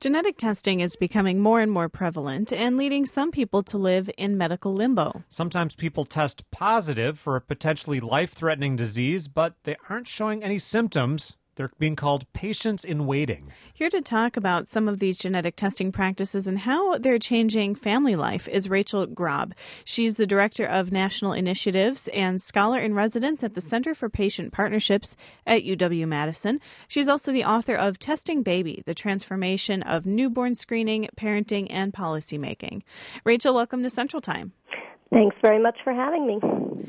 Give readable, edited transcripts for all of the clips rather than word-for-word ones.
Genetic testing is becoming more and more prevalent and leading some people to live in medical limbo. Sometimes people test positive for a potentially life-threatening disease, but they aren't showing any symptoms. They're being called patients in waiting. Here to talk about some of these genetic testing practices and how they're changing family life is Rachel Grob. She's the Director of National Initiatives and Scholar in Residence at the Center for Patient Partnerships at UW-Madison. She's also the author of Testing Baby, the Transformation of Newborn Screening, Parenting, and Policymaking. Rachel, welcome to Central Time. Thanks very much for having me.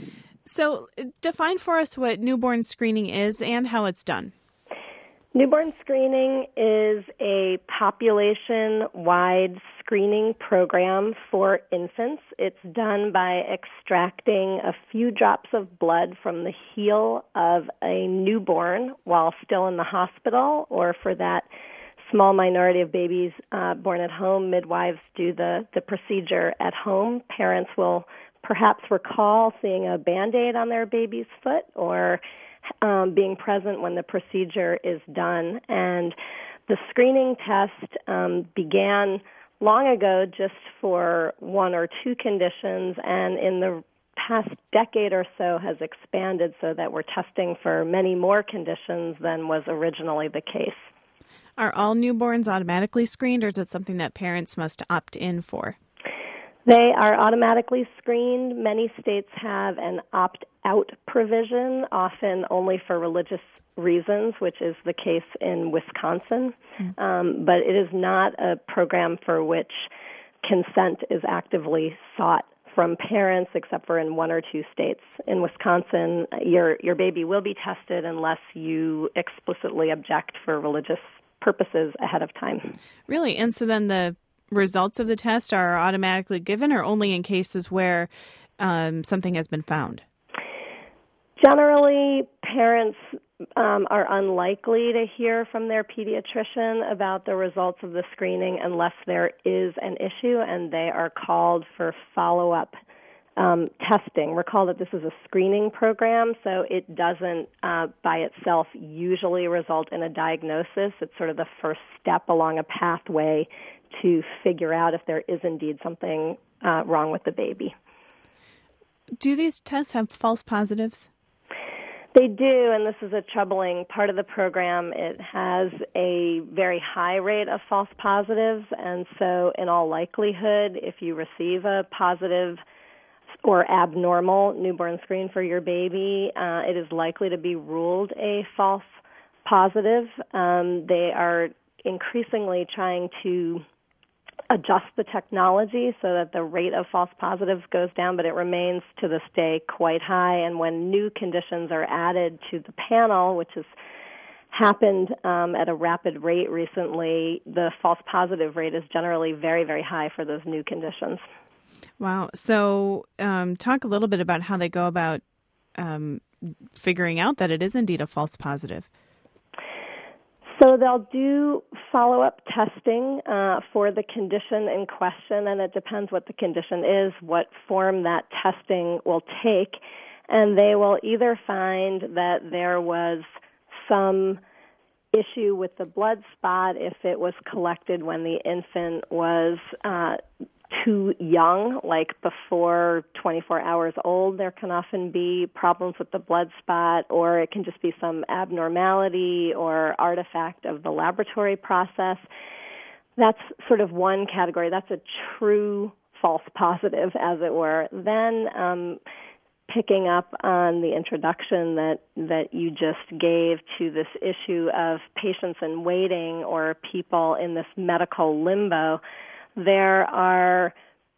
So, define for us what newborn screening is and how it's done. Newborn screening is a population-wide screening program for infants. It's done by extracting a few drops of blood from the heel of a newborn while still in the hospital, or for that small minority of babies born at home, midwives do the procedure at home. Parents will perhaps recall seeing a Band-Aid on their baby's foot or being present when the procedure is done. And the screening test began long ago just for one or two conditions, and in the past decade or so has expanded so that we're testing for many more conditions than was originally the case. Are all newborns automatically screened, or is it something that parents must opt in for? They are automatically screened. Many states have an opt-out provision, often only for religious reasons, which is the case in Wisconsin. But it is not a program for which consent is actively sought from parents, except for in one or two states. In Wisconsin, your baby will be tested unless you explicitly object for religious purposes ahead of time. Really? And so then the results of the test are automatically given, or only in cases where something has been found? Generally, parents are unlikely to hear from their pediatrician about the results of the screening unless there is an issue and they are called for follow-up testing. Recall that this is a screening program, so it doesn't by itself usually result in a diagnosis. It's sort of the first step along a pathway to figure out if there is indeed something wrong with the baby. Do these tests have false positives? They do, and this is a troubling part of the program. It has a very high rate of false positives, and so in all likelihood, if you receive a positive or abnormal newborn screen for your baby, it is likely to be ruled a false positive. They are increasingly trying to adjust the technology so that the rate of false positives goes down, but it remains to this day quite high. And when new conditions are added to the panel, which has happened at a rapid rate recently, the false positive rate is generally very, very high for those new conditions. Wow. So talk a little bit about how they go about figuring out that it is indeed a false positive. So they'll do follow-up testing for the condition in question, and it depends what the condition is, what form that testing will take, and they will either find that there was some issue with the blood spot if it was collected when the infant was too young, like before 24 hours old. There can often be problems with the blood spot, or it can just be some abnormality or artifact of the laboratory process. That's sort of one category. That's a true false positive, as it were. Then picking up on the introduction that you just gave to this issue of patients in waiting or people in this medical limbo, there are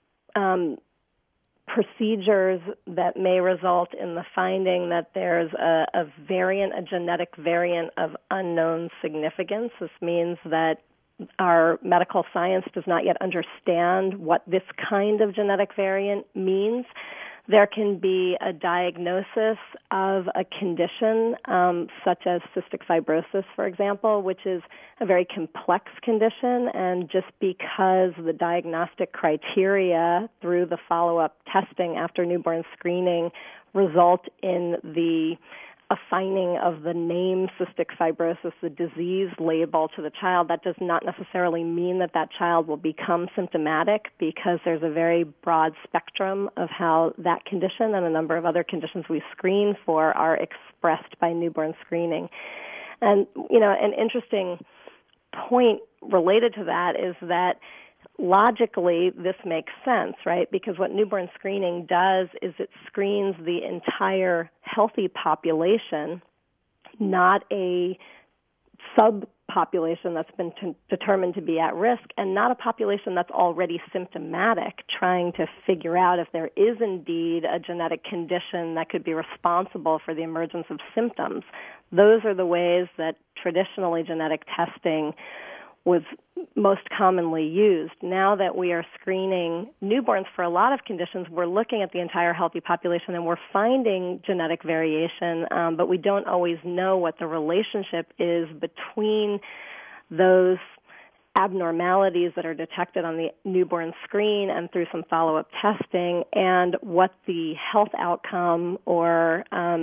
procedures that may result in the finding that there's a variant, a genetic variant of unknown significance. This means that our medical science does not yet understand what this kind of genetic variant means. There can be a diagnosis of a condition, such as cystic fibrosis, for example, which is a very complex condition, and just because the diagnostic criteria through the follow-up testing after newborn screening result in the assigning of the name cystic fibrosis, the disease label to the child, that does not necessarily mean that that child will become symptomatic, because there's a very broad spectrum of how that condition and a number of other conditions we screen for are expressed by newborn screening. And, an interesting point related to that is that logically, this makes sense, right? Because what newborn screening does is it screens the entire healthy population, not a subpopulation that's been determined to be at risk, and not a population that's already symptomatic, trying to figure out if there is indeed a genetic condition that could be responsible for the emergence of symptoms. Those are the ways that traditionally genetic testing was most commonly used. Now that we are screening newborns for a lot of conditions, we're looking at the entire healthy population and we're finding genetic variation, but we don't always know what the relationship is between those abnormalities that are detected on the newborn screen and through some follow-up testing, and what the health outcome or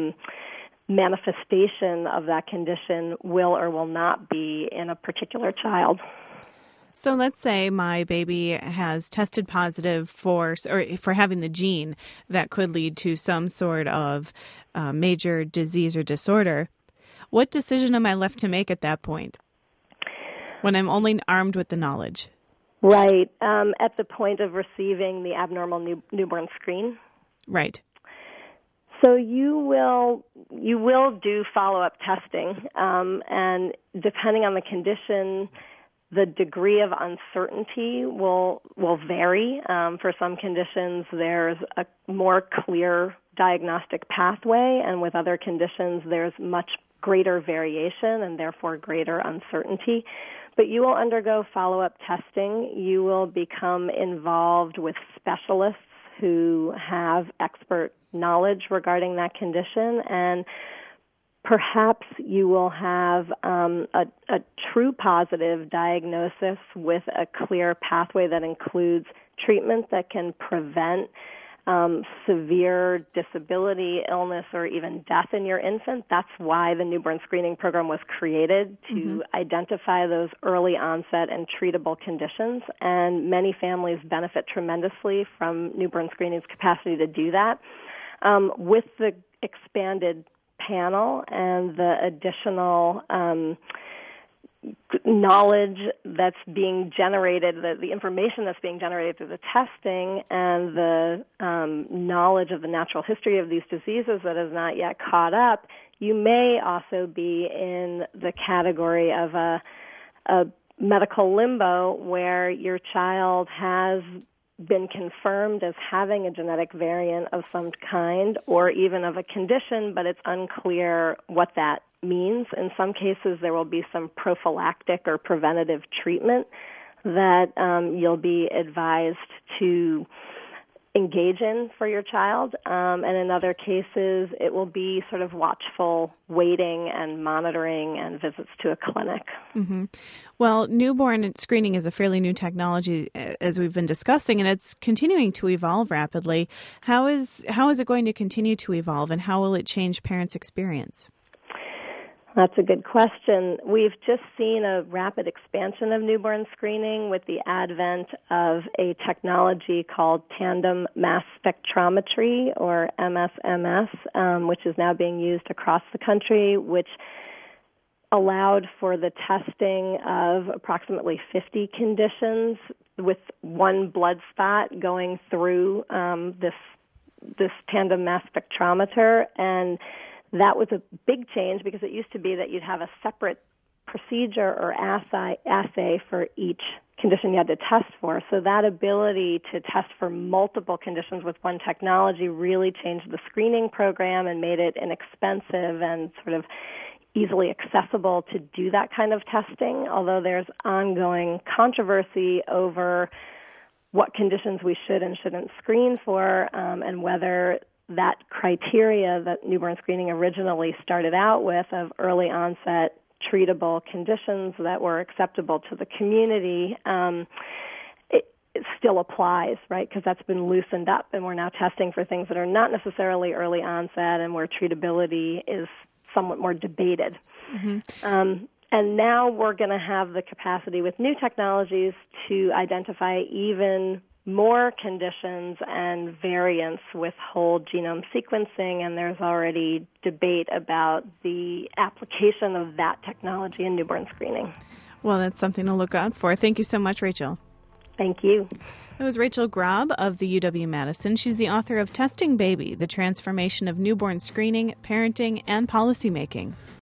manifestation of that condition will or will not be in a particular child. So let's say my baby has tested positive for having the gene that could lead to some sort of major disease or disorder. What decision am I left to make at that point, when I'm only armed with the knowledge? Right. At the point of receiving the abnormal newborn screen? Right. So you will do follow-up testing, and depending on the condition, the degree of uncertainty will vary. For some conditions, there's a more clear diagnostic pathway, and with other conditions, there's much greater variation and therefore greater uncertainty. But you will undergo follow-up testing. You will become involved with specialists who have expert knowledge regarding that condition, and perhaps you will have a true positive diagnosis with a clear pathway that includes treatment that can prevent severe disability, illness, or even death in your infant. That's why the newborn screening program was created, to identify those early onset and treatable conditions. And many families benefit tremendously from newborn screening's capacity to do that. With the expanded panel and the additional knowledge that's being generated, the information that's being generated through the testing, and the knowledge of the natural history of these diseases that has not yet caught up, you may also be in the category of a medical limbo where your child has been confirmed as having a genetic variant of some kind, or even of a condition, but it's unclear what that means. In some cases, there will be some prophylactic or preventative treatment that you'll be advised to engage in for your child. And in other cases, it will be sort of watchful waiting and monitoring and visits to a clinic. Mm-hmm. Well, newborn screening is a fairly new technology, as we've been discussing, and it's continuing to evolve rapidly. How is it going to continue to evolve, and how will it change parents' experience? That's a good question. We've just seen a rapid expansion of newborn screening with the advent of a technology called tandem mass spectrometry, or MSMS, which is now being used across the country, which allowed for the testing of approximately 50 conditions with one blood spot going through this tandem mass spectrometer. And that was a big change, because it used to be that you'd have a separate procedure or assay for each condition you had to test for. So that ability to test for multiple conditions with one technology really changed the screening program and made it inexpensive and sort of easily accessible to do that kind of testing, although there's ongoing controversy over what conditions we should and shouldn't screen for, and whether that criteria that newborn screening originally started out with of early onset treatable conditions that were acceptable to the community, it still applies, right? Because that's been loosened up, and we're now testing for things that are not necessarily early onset and where treatability is somewhat more debated. And now we're going to have the capacity with new technologies to identify even more conditions and variants with whole genome sequencing, and there's already debate about the application of that technology in newborn screening. Well, that's something to look out for. Thank you so much, Rachel. Thank you. It was Rachel Grob of the UW-Madison. She's the author of Testing Baby, The Transformation of Newborn Screening, Parenting, and Policymaking.